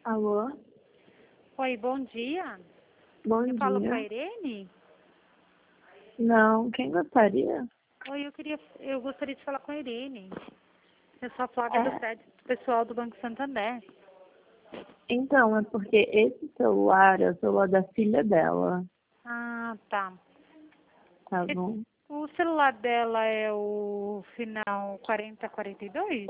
Alô? Oi, bom dia. Bom Eu falo com a dia. Irene? Não, quem gostaria? Oi, eu gostaria de falar com a Irene. Eu sou a Flávia do É, crédito pessoal do Banco Santander. então, é porque esse celular é o celular da filha dela, Ah, tá. tá bom? O celular dela é o final 4042?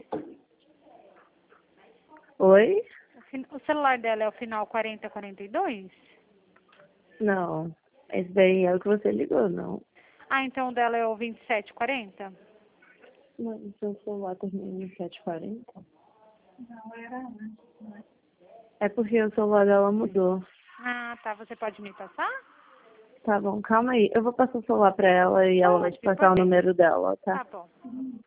Oi? O celular dela é o final 4042? Não, esse daí é o que você ligou, não. Ah, então o dela é o 2740? Não, o seu celular termina em 740? É porque o celular dela mudou. Ah, tá. Você pode me passar? Tá bom, calma aí. Eu vou passar o celular pra ela e ela vai te Pode, passar por o bem. número dela, tá? Tá bom.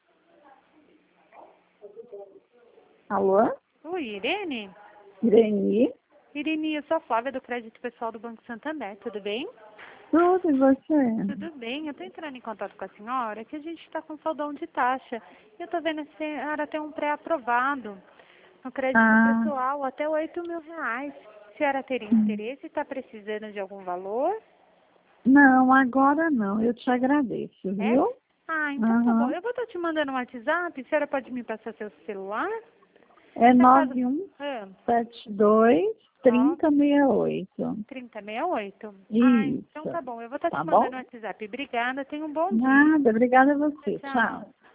Alô? Oi, Irene? Irene? Irene, eu sou a Flávia do crédito pessoal do Banco Santander, tudo bem? Tudo, e você? Tudo bem, eu estou entrando em contato com a senhora que a gente está com saudão de taxa. E eu estou vendo que a senhora tem um pré-aprovado no crédito Ah, pessoal até R$ 8.000. A senhora teria interesse e está precisando de algum valor? não, agora não. Eu te agradeço, É? viu? Ah, então tá bom. Aham. Eu vou estar te mandando um WhatsApp. A senhora pode me passar seu celular? É Se acaso... nove um Ah, sete dois 9 3068. 3068. Ah, então Isso. tá bom. Eu vou estar Tá te mandando bom? um WhatsApp. Obrigada. Tenha um bom dia. Nada, obrigada a Tchau, você. tchau. Tchau.